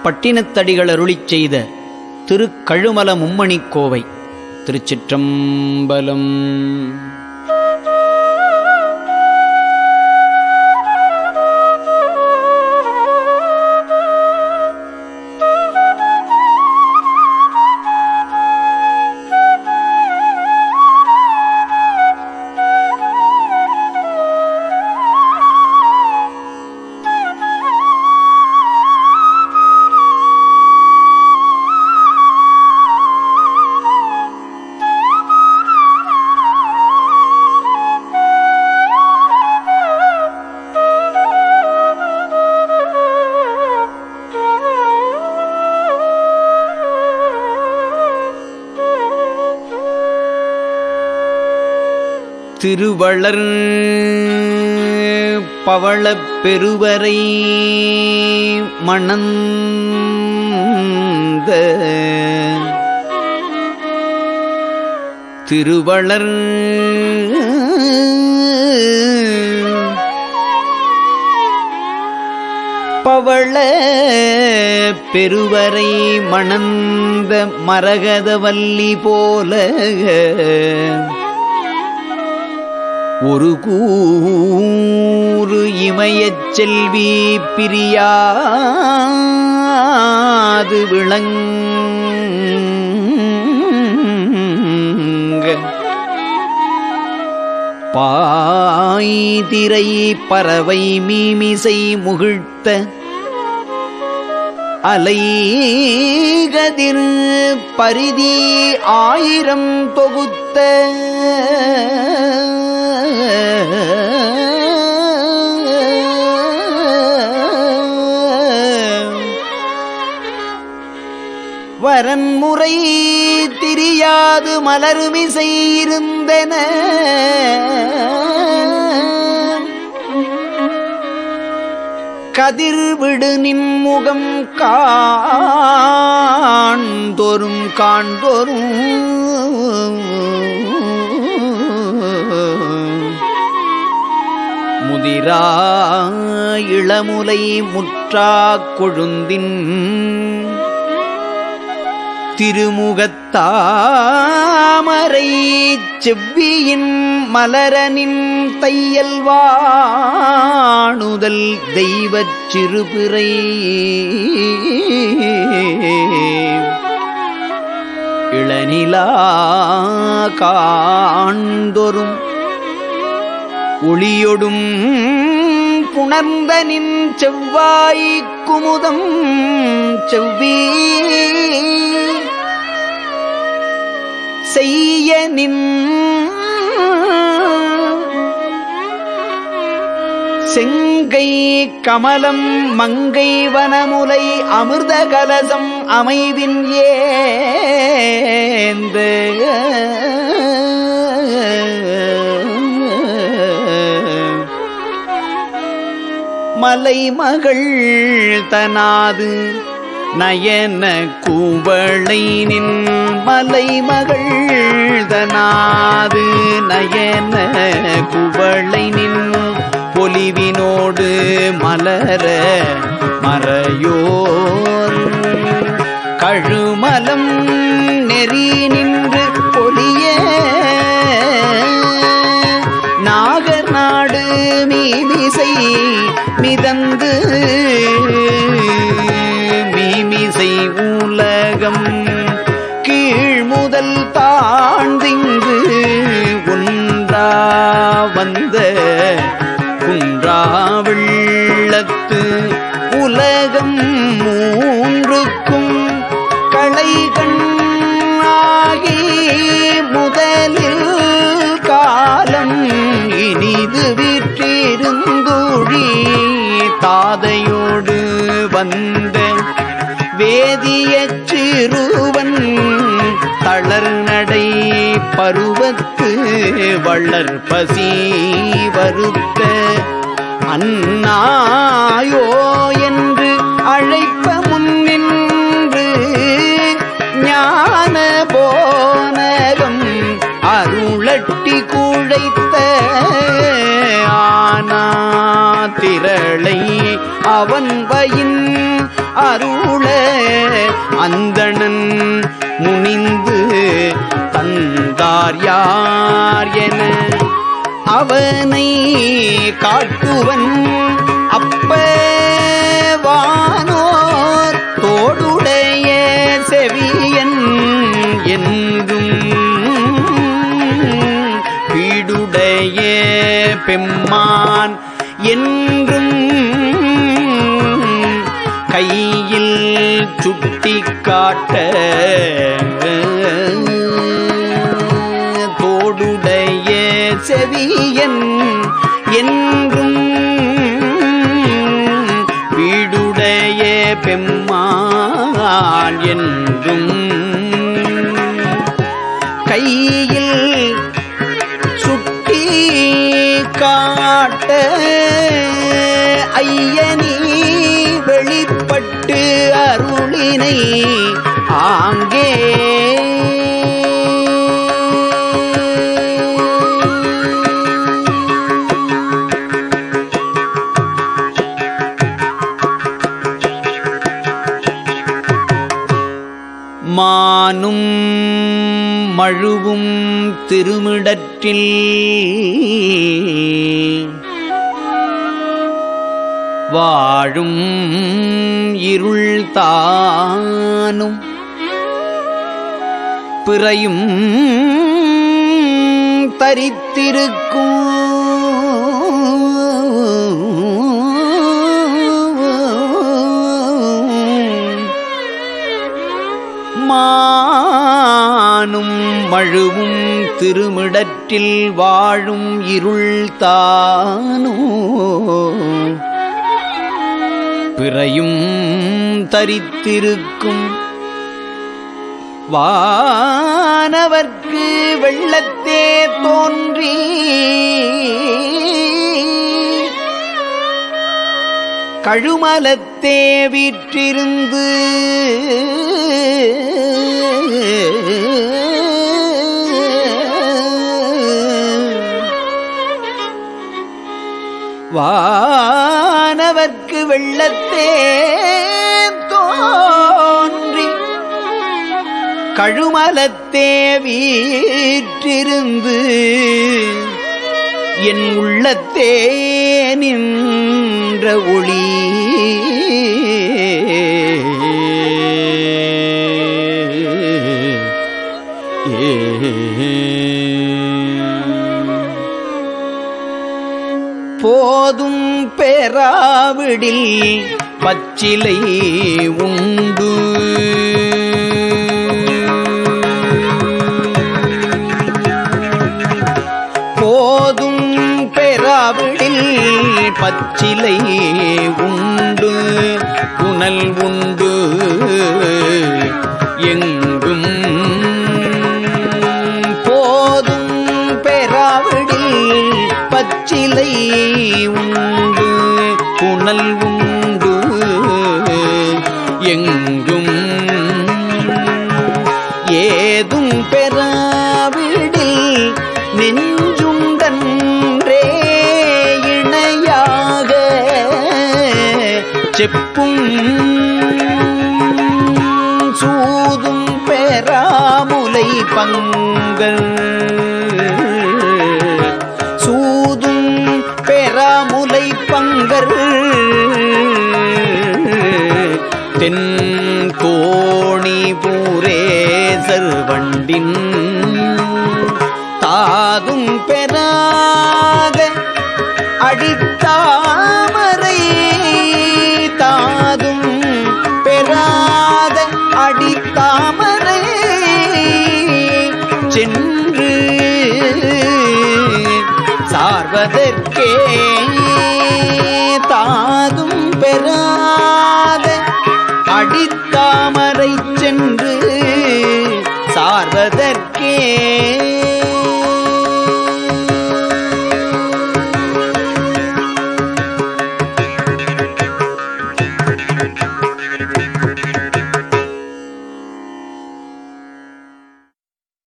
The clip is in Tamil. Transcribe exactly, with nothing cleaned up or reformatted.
பட்டினத்தடிகள் அருளிச் செய்த திருக்கழுமல மும்மணிக் கோவை. திருச்சிற்றம்பலம். திருவளர் பவளப் பெருவரை மணந்த திருவளர் பவள பெருவரை மணந்த மரகதவல்லி போல ஒரு கூறு இமயச் செல்வி பிரியாது விளங்க பாய்திரை பறவை மீமிசை முகிழ்த்த அலைகதிர் பரிதி ஆயிரம் தொகுத்த வரன்முறை திரியாது மலருமிசை இருந்தன கதிர்விடு நின்முகம் காண்தோறும் காண்தோறும் முதிரா இளமுலை முற்றாக் கொழுந்தின் திருமுகத்தாமரை செவ்வியின் மலரனின் தையல் வாணுதல் தெய்வச் சிறுபிறை இளநிலா காண்தொரும் ஒளியொடும் புணர்ந்தனின் செவ்வாய் குமுதம் செவ்வி செய்ய நின் செங்கை கமலம் மங்கை வனமுலை அமிர்த கலசம் அமைவின் ஏந்த மலைமகள் தனாது நயன கூவளை நின் மலைமகள் தனாது நயன கூவளை நின் பொலிவினோடு மலர மறையோர் கழுமலம் நெறி நின்று பொலிய நாகர் நாடு மீமிசை மிதந்து மீமிசை உலகம் கீழ் முதல் தாழ்ந்திங்கு ஒன்றா வந்த குன்றா வெள்ளத்து உலகம் மூன்றுக்கும் களைகண் ஆகி முதலில் காலம் இனிது விற்றிருந்தொழி தாதையோடு வந்த வேதியச் சிறுவன் தளர் நடை பருவத்து வளர் பசி வருத்த அன்னாயோ என்று அழைப்ப முன்னின்று ஞான போனகம் அருளட்டி குழைத்த ஆனா திரளை அவன் வயின் அருள அந்தணன் முனிந்து தந்தார் யார் என அவனை காட்டுவன் அப்பவானோர் தோடுடைய செவியன் என்றும் பீடுடைய பெம்மான் என்றும் கையில் சுட்டி காட்ட தோடுடைய செவியன் என்றும் பீடுடைய பெம்மான் என்றும் கையில் சுட்டி காட்ட ஐயனி வெளிப்பட்டு அருளினை ஆங்கே மானும் மழுவும் திருமிடற்றில் வாழும் இருள் தானும் பிறையும் தரித்திருக்கும் மானும் மழுவும் திருமிடற்றில் வாழும் இருள் தானோ பிறையும் தரித்திருக்கும் வானவர்க்கு வெள்ளத்தே தோன்றி கழுமலத்தே வீற்றிருந்து வானவர்க்கு வெள்ளத்தே தோன்றி கழுமலத்தே வீற்றிருந்து என் உள்ளத்தே நின்ற ஒளி போதும் பெறாவிடில் பச்சிலை உண்டு போதும் பெறாவிடில் பச்சிலை உண்டு புனல் உண்டு எங்கும் போதும் பெறாவிடில் பச்சிலை உண்டு புனல் உண்டு எங்கும் ஏதும் பெறாவிடில் நெஞ்சுண்டன்றே இணையாக செப்பும் சூதும் பெறாமுலை பங்கல் சூதும் பெறாமுலை பங்கர் தென் கோணி பூரேசர் வண்டின் தாதும் பெறாத அடித்தாமரை தாதும் பெறாத அடித்தாமரை சென்று சார்வதற்கே தாதும் பெறாத அடித்தாமரை சென்று சார்வதற்கே